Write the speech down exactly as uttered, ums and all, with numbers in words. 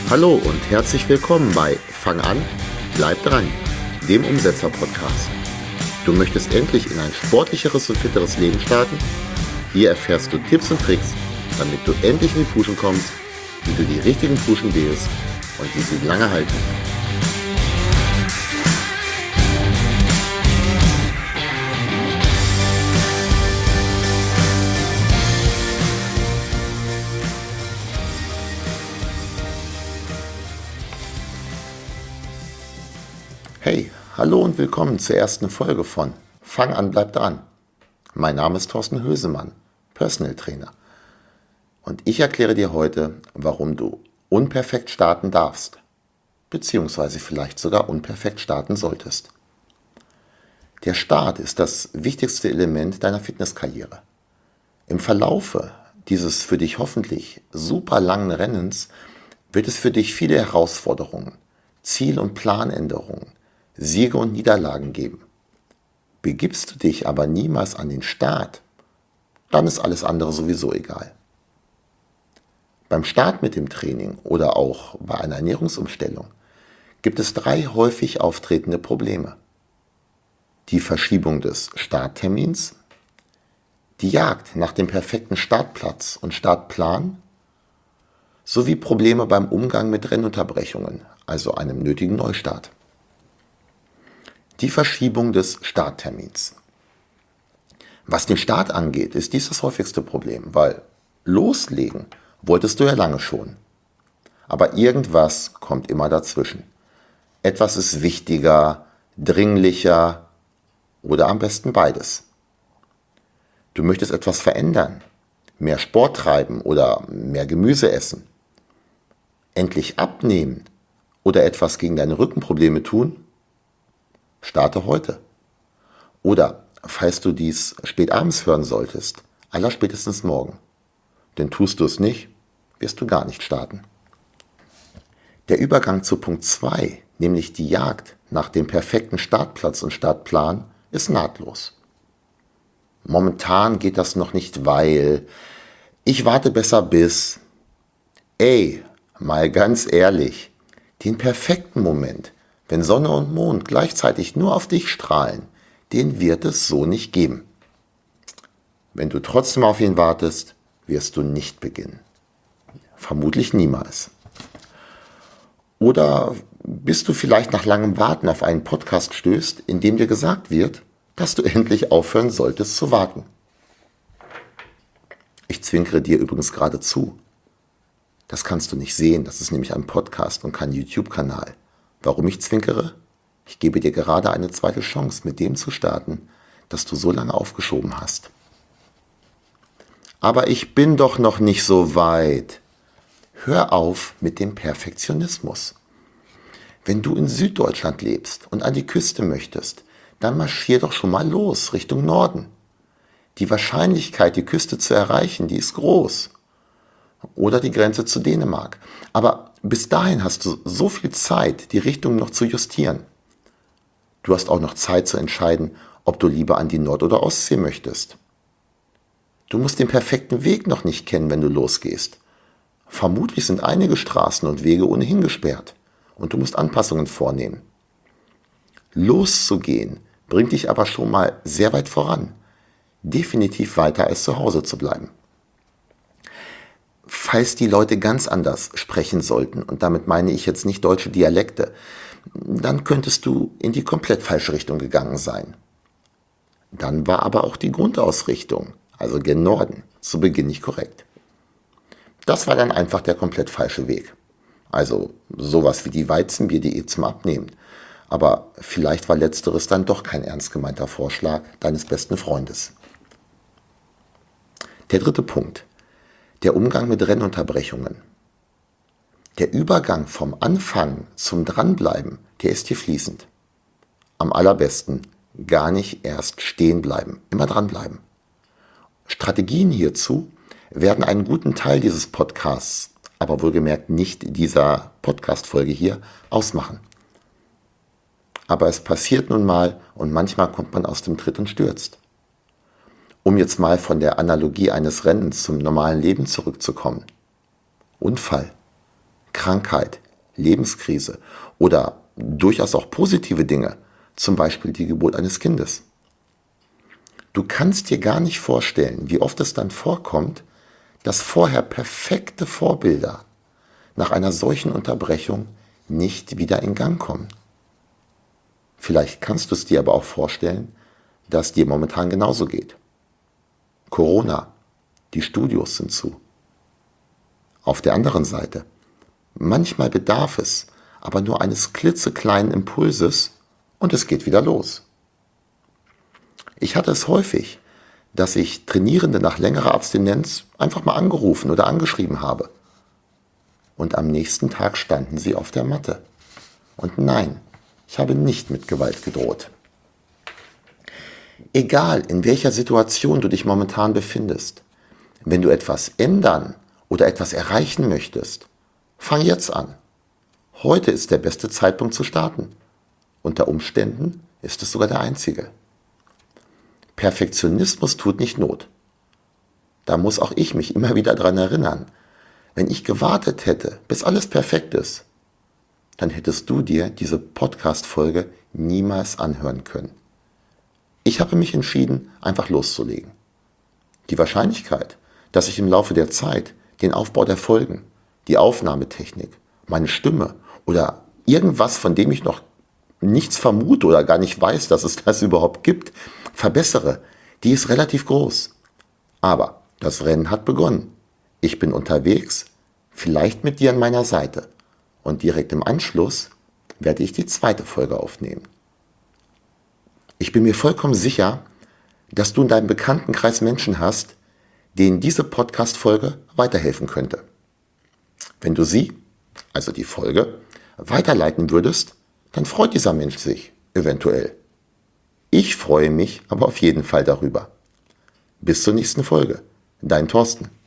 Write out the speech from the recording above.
Hallo und herzlich willkommen bei Fang an, bleib dran, dem Umsetzer-Podcast. Du möchtest endlich in ein sportlicheres und fitteres Leben starten? Hier erfährst du Tipps und Tricks, damit du endlich in die Puschen kommst, wie du die richtigen Puschen wählst und wie sie lange halten. Hey, hallo und willkommen zur ersten Folge von Fang an, bleib dran. Mein Name ist Thorsten Hösemann, Personal Trainer. Und ich erkläre dir heute, warum du unperfekt starten darfst, beziehungsweise vielleicht sogar unperfekt starten solltest. Der Start ist das wichtigste Element deiner Fitnesskarriere. Im Verlaufe dieses für dich hoffentlich super langen Rennens wird es für dich viele Herausforderungen, Ziel- und Planänderungen, Siege und Niederlagen geben. Begibst du dich aber niemals an den Start, dann ist alles andere sowieso egal. Beim Start mit dem Training oder auch bei einer Ernährungsumstellung gibt es drei häufig auftretende Probleme. Die Verschiebung des Starttermins, die Jagd nach dem perfekten Startplatz und Startplan sowie Probleme beim Umgang mit Rennunterbrechungen, also einem nötigen Neustart. Die Verschiebung des Starttermins. Was den Start angeht, ist dies das häufigste Problem, weil loslegen wolltest du ja lange schon. Aber irgendwas kommt immer dazwischen. Etwas ist wichtiger, dringlicher oder am besten beides. Du möchtest etwas verändern, mehr Sport treiben oder mehr Gemüse essen, endlich abnehmen oder etwas gegen deine Rückenprobleme tun. Starte heute. Oder, falls du dies spät abends hören solltest, allerspätestens morgen. Denn tust du es nicht, wirst du gar nicht starten. Der Übergang zu Punkt zwei, nämlich die Jagd nach dem perfekten Startplatz und Startplan, ist nahtlos. Momentan geht das noch nicht, weil ich warte besser bis. Ey, mal ganz ehrlich, den perfekten Moment, wenn Sonne und Mond gleichzeitig nur auf dich strahlen, den wird es so nicht geben. Wenn du trotzdem auf ihn wartest, wirst du nicht beginnen. Vermutlich niemals. Oder bis du vielleicht nach langem Warten auf einen Podcast stößt, in dem dir gesagt wird, dass du endlich aufhören solltest zu warten. Ich zwinkere dir übrigens gerade zu. Das kannst du nicht sehen, das ist nämlich ein Podcast und kein YouTube-Kanal. Warum ich zwinkere? Ich gebe dir gerade eine zweite Chance, mit dem zu starten, das du so lange aufgeschoben hast. Aber ich bin doch noch nicht so weit. Hör auf mit dem Perfektionismus. Wenn du in Süddeutschland lebst und an die Küste möchtest, dann marschier doch schon mal los Richtung Norden. Die Wahrscheinlichkeit, die Küste zu erreichen, die ist groß. Oder die Grenze zu Dänemark. Aber bis dahin hast du so viel Zeit, die Richtung noch zu justieren. Du hast auch noch Zeit zu entscheiden, ob du lieber an die Nord- oder Ostsee möchtest. Du musst den perfekten Weg noch nicht kennen, wenn du losgehst. Vermutlich sind einige Straßen und Wege ohnehin gesperrt und du musst Anpassungen vornehmen. Loszugehen bringt dich aber schon mal sehr weit voran. Definitiv weiter als zu Hause zu bleiben. Falls die Leute ganz anders sprechen sollten, und damit meine ich jetzt nicht deutsche Dialekte, dann könntest du in die komplett falsche Richtung gegangen sein. Dann war aber auch die Grundausrichtung, also gen Norden, zu Beginn nicht korrekt. Das war dann einfach der komplett falsche Weg. Also sowas wie die Weizenbier-Diät zum Abnehmen. Aber vielleicht war letzteres dann doch kein ernst gemeinter Vorschlag deines besten Freundes. Der dritte Punkt. Der Umgang mit Rennunterbrechungen. Der Übergang vom Anfang zum Dranbleiben, der ist hier fließend. Am allerbesten gar nicht erst stehen bleiben, immer dranbleiben. Strategien hierzu werden einen guten Teil dieses Podcasts, aber wohlgemerkt nicht dieser Podcast-Folge hier, ausmachen. Aber es passiert nun mal und manchmal kommt man aus dem Tritt und stürzt. Um jetzt mal von der Analogie eines Rennens zum normalen Leben zurückzukommen. Unfall, Krankheit, Lebenskrise oder durchaus auch positive Dinge, zum Beispiel die Geburt eines Kindes. Du kannst dir gar nicht vorstellen, wie oft es dann vorkommt, dass vorher perfekte Vorbilder nach einer solchen Unterbrechung nicht wieder in Gang kommen. Vielleicht kannst du es dir aber auch vorstellen, dass dir momentan genauso geht. Corona, die Studios sind zu. Auf der anderen Seite, manchmal bedarf es aber nur eines klitzekleinen Impulses und es geht wieder los. Ich hatte es häufig, dass ich Trainierende nach längerer Abstinenz einfach mal angerufen oder angeschrieben habe. Und am nächsten Tag standen sie auf der Matte. Und nein, ich habe nicht mit Gewalt gedroht. Egal, in welcher Situation du dich momentan befindest, wenn du etwas ändern oder etwas erreichen möchtest, fang jetzt an. Heute ist der beste Zeitpunkt zu starten. Unter Umständen ist es sogar der einzige. Perfektionismus tut nicht Not. Da muss auch ich mich immer wieder daran erinnern. Wenn ich gewartet hätte, bis alles perfekt ist, dann hättest du dir diese Podcast-Folge niemals anhören können. Ich habe mich entschieden, einfach loszulegen. Die Wahrscheinlichkeit, dass ich im Laufe der Zeit den Aufbau der Folgen, die Aufnahmetechnik, meine Stimme oder irgendwas, von dem ich noch nichts vermute oder gar nicht weiß, dass es das überhaupt gibt, verbessere, die ist relativ groß. Aber das Rennen hat begonnen. Ich bin unterwegs, vielleicht mit dir an meiner Seite. Und direkt im Anschluss werde ich die zweite Folge aufnehmen. Ich bin mir vollkommen sicher, dass du in deinem Bekanntenkreis Menschen hast, denen diese Podcast-Folge weiterhelfen könnte. Wenn du sie, also die Folge, weiterleiten würdest, dann freut dieser Mensch sich eventuell. Ich freue mich aber auf jeden Fall darüber. Bis zur nächsten Folge. Dein Thorsten.